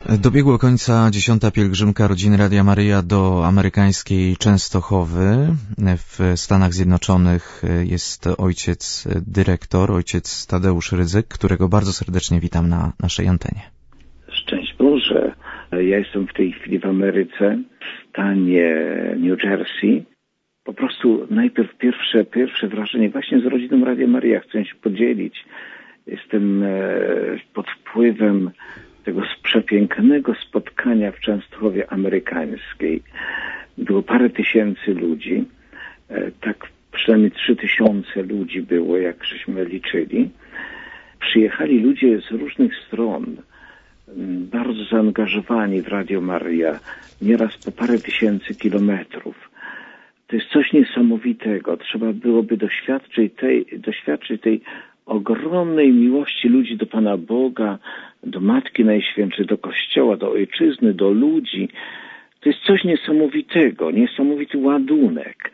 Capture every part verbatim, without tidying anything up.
Dobiegło końca dziesiąta pielgrzymka rodziny Radia Maryja do amerykańskiej Częstochowy. W Stanach Zjednoczonych jest ojciec dyrektor, ojciec Tadeusz Rydzyk, którego bardzo serdecznie witam na naszej antenie. Szczęść Boże. Ja jestem w tej chwili w Ameryce, w stanie New Jersey. Po prostu najpierw pierwsze, pierwsze wrażenie właśnie z rodziną Radia Maryja chcę się podzielić. Jestem pod wpływem tego przepięknego spotkania w Częstochowie amerykańskiej. Było parę tysięcy ludzi, tak przynajmniej trzy tysiące ludzi było, jak żeśmy liczyli. Przyjechali ludzie z różnych stron, bardzo zaangażowani w Radio Maryja, nieraz po parę tysięcy kilometrów. To jest coś niesamowitego. Trzeba byłoby doświadczyć tej, doświadczyć tej ogromnej miłości ludzi do Pana Boga, do Matki Najświętszej, do Kościoła, do Ojczyzny, do ludzi. To jest coś niesamowitego, niesamowity ładunek.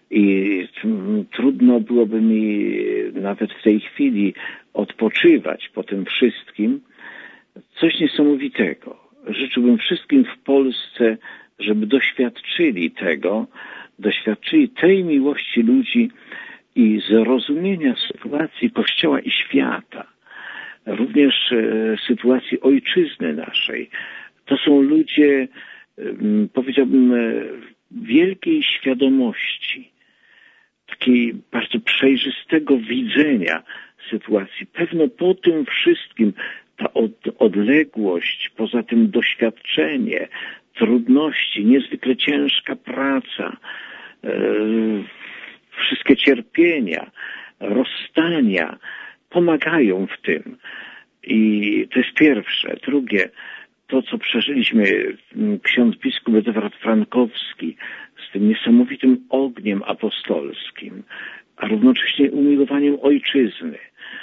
I trudno byłoby mi nawet w tej chwili odpoczywać po tym wszystkim. Coś niesamowitego. Życzyłbym wszystkim w Polsce, żeby doświadczyli tego, doświadczyli tej miłości ludzi i zrozumienia sytuacji Kościoła i świata, również e, sytuacji ojczyzny naszej. To są ludzie, e, powiedziałbym, e, wielkiej świadomości, takiej bardzo przejrzystego widzenia sytuacji. Pewno po tym wszystkim ta od, odległość, poza tym doświadczenie, trudności, niezwykle ciężka praca, e, wszystkie cierpienia, rozstania pomagają w tym. I to jest pierwsze. Drugie, to co przeżyliśmy, ksiądz biskup Edward Frankowski z tym niesamowitym ogniem apostolskim, a równocześnie umiłowaniem ojczyzny,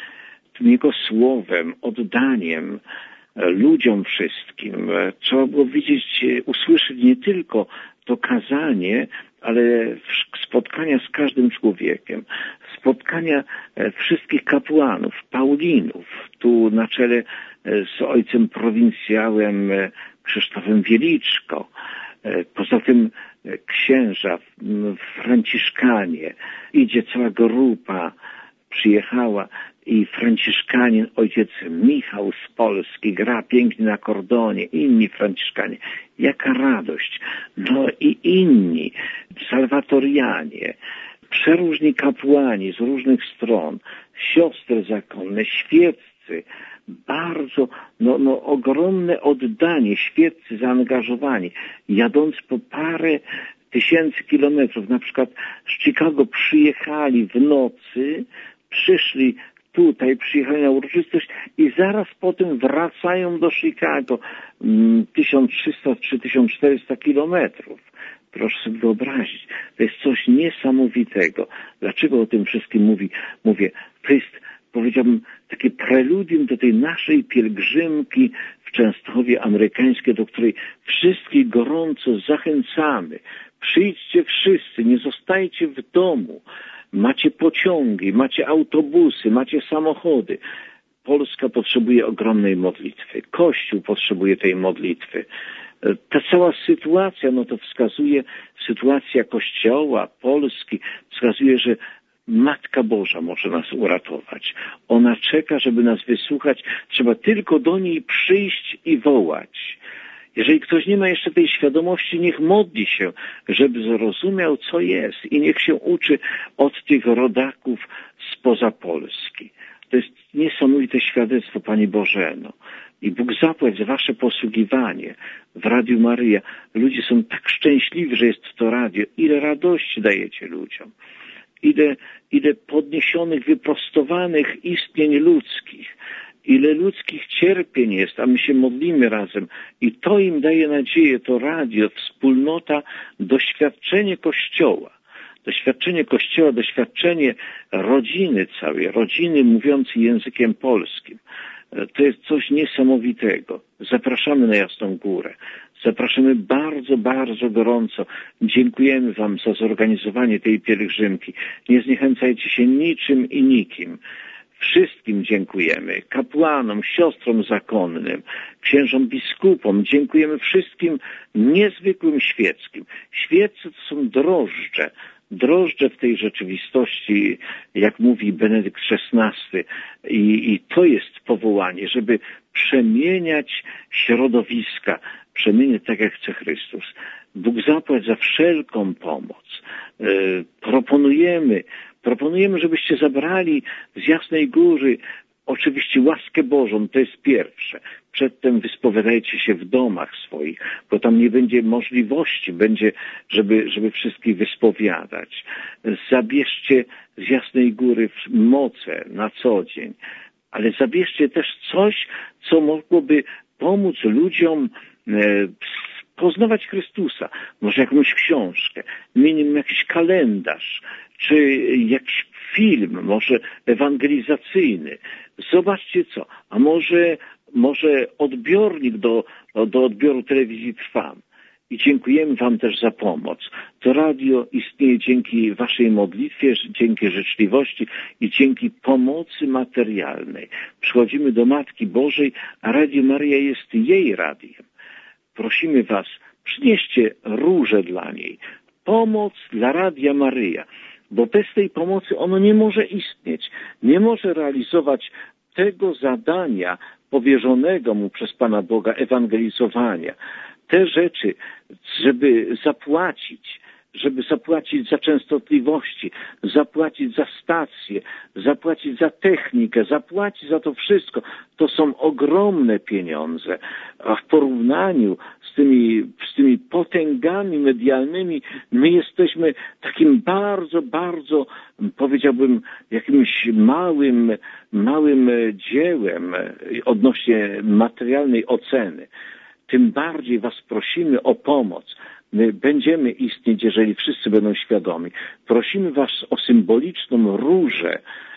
tym jego słowem, oddaniem ludziom wszystkim. Trzeba było widzieć, usłyszeć nie tylko to kazanie, ale spotkania z każdym człowiekiem, spotkania wszystkich kapłanów, Paulinów, tu na czele z ojcem prowincjałem Krzysztofem Wieliczko, poza tym księża, Franciszkanie, idzie cała grupa, przyjechała i Franciszkanin, ojciec Michał z Polski, gra pięknie na akordeonie, inni Franciszkanie. Jaka radość. No i inni, salwatorianie, przeróżni kapłani z różnych stron, siostry zakonne, świeccy, bardzo, no, no ogromne oddanie, świeccy zaangażowani, jadąc po parę tysięcy kilometrów, na przykład z Chicago przyjechali w nocy, przyszli tutaj, przyjechali na uroczystość i zaraz potem wracają do Chicago tysiąc trzysta do tysiąc czterysta kilometrów. Proszę sobie wyobrazić, to jest coś niesamowitego. Dlaczego o tym wszystkim mówi? mówię? To jest, powiedziałbym, takie preludium do tej naszej pielgrzymki w Częstochowie amerykańskiej, do której wszystkich gorąco zachęcamy. Przyjdźcie wszyscy, nie zostajcie w domu. Macie pociągi, macie autobusy, macie samochody. Polska potrzebuje ogromnej modlitwy. Kościół potrzebuje tej modlitwy. Ta cała sytuacja, no to wskazuje, sytuacja Kościoła, Polski, wskazuje, że Matka Boża może nas uratować. Ona czeka, żeby nas wysłuchać. Trzeba tylko do niej przyjść i wołać. Jeżeli ktoś nie ma jeszcze tej świadomości, niech modli się, żeby zrozumiał, co jest i niech się uczy od tych rodaków spoza Polski. To jest niesamowite świadectwo, Pani Bożeno. I Bóg zapłać za Wasze posługiwanie w Radiu Maryja. Ludzie są tak szczęśliwi, że jest to radio. Ile radości dajecie ludziom. Ile, ile podniesionych, wyprostowanych istnień ludzkich. Ile ludzkich cierpień jest, a my się modlimy razem. I to im daje nadzieję, to radio, wspólnota, doświadczenie Kościoła. Doświadczenie Kościoła, doświadczenie rodziny całej, rodziny mówiącej językiem polskim. To jest coś niesamowitego. Zapraszamy na Jasną Górę. Zapraszamy bardzo, bardzo gorąco. Dziękujemy Wam za zorganizowanie tej pielgrzymki. Nie zniechęcajcie się niczym i nikim. Wszystkim dziękujemy, kapłanom, siostrom zakonnym, księżom biskupom, dziękujemy wszystkim niezwykłym świeckim. Świeccy to są drożdże, drożdże w tej rzeczywistości, jak mówi Benedykt szesnasty. I, i to jest powołanie, żeby przemieniać środowiska, przemieniać tak jak chce Chrystus. Bóg zapłać za wszelką pomoc. Yy, proponujemy, proponujemy, żebyście zabrali z Jasnej Góry oczywiście łaskę Bożą, to jest pierwsze. Przedtem wyspowiadajcie się w domach swoich, bo tam nie będzie możliwości, będzie, żeby, żeby wszystkich wyspowiadać. Zabierzcie z Jasnej Góry moce na co dzień, ale zabierzcie też coś, co mogłoby pomóc ludziom e, poznawać Chrystusa. Może jakąś książkę, minimum jakiś kalendarz, czy jakiś film, może ewangelizacyjny. Zobaczcie co, a może, może odbiornik do, do odbioru telewizji Trwam. I dziękujemy Wam też za pomoc. To radio istnieje dzięki Waszej modlitwie, dzięki życzliwości i dzięki pomocy materialnej. Przychodzimy do Matki Bożej, a Radio Maryja jest jej radiem. Prosimy Was, przynieście róże dla niej. Pomoc dla Radia Maryja. Bo bez tej pomocy ono nie może istnieć, nie może realizować tego zadania powierzonego mu przez Pana Boga ewangelizowania. Te rzeczy, żeby zapłacić, żeby zapłacić za częstotliwości, zapłacić za stacje, zapłacić za technikę, zapłacić za to wszystko, to są ogromne pieniądze. A w porównaniu z tymi, z tymi potęgami medialnymi, my jesteśmy takim bardzo, bardzo, powiedziałbym, jakimś małym, małym dziełem odnośnie materialnej oceny. Tym bardziej Was prosimy o pomoc. My będziemy istnieć, jeżeli wszyscy będą świadomi. Prosimy Was o symboliczną różę,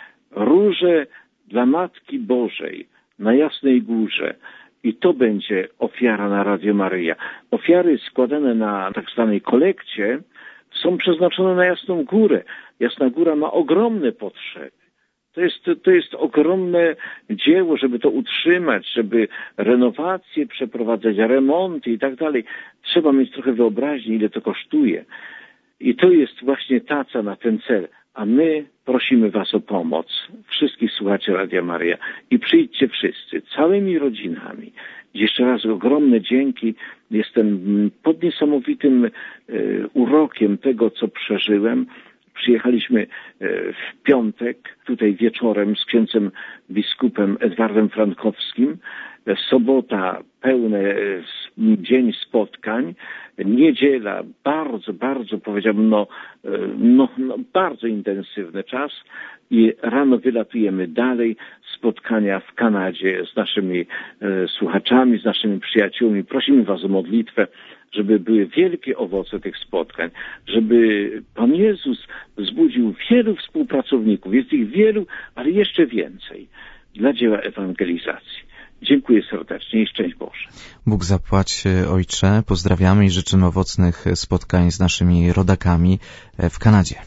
różę dla Matki Bożej na Jasnej Górze. I to będzie ofiara na Radio Maryja. Ofiary składane na tak zwanej kolekcie są przeznaczone na Jasną Górę. Jasna Góra ma ogromne potrzeby. To jest, to jest ogromne dzieło, żeby to utrzymać, żeby renowacje przeprowadzać, remonty i tak dalej. Trzeba mieć trochę wyobraźni, ile to kosztuje. I to jest właśnie taca na ten cel. A my prosimy Was o pomoc. Wszystkich słuchaczy Radia Maryja. I przyjdźcie wszyscy, całymi rodzinami. Jeszcze raz ogromne dzięki. Jestem pod niesamowitym e, urokiem tego, co przeżyłem. Przyjechaliśmy w piątek, tutaj wieczorem z księdzem biskupem Edwardem Frankowskim. Sobota pełny dzień spotkań. Niedziela bardzo, bardzo powiedziałbym, no, no, no bardzo intensywny czas. I rano wylatujemy dalej. Spotkania w Kanadzie z naszymi e, słuchaczami, z naszymi przyjaciółmi. Prosimy Was o modlitwę, żeby były wielkie owoce tych spotkań, żeby Pan Jezus wzbudził wielu współpracowników. Jest ich wielu, ale jeszcze więcej dla dzieła ewangelizacji. Dziękuję serdecznie i szczęść Boże. Bóg zapłać, Ojcze. Pozdrawiamy i życzymy owocnych spotkań z naszymi rodakami w Kanadzie.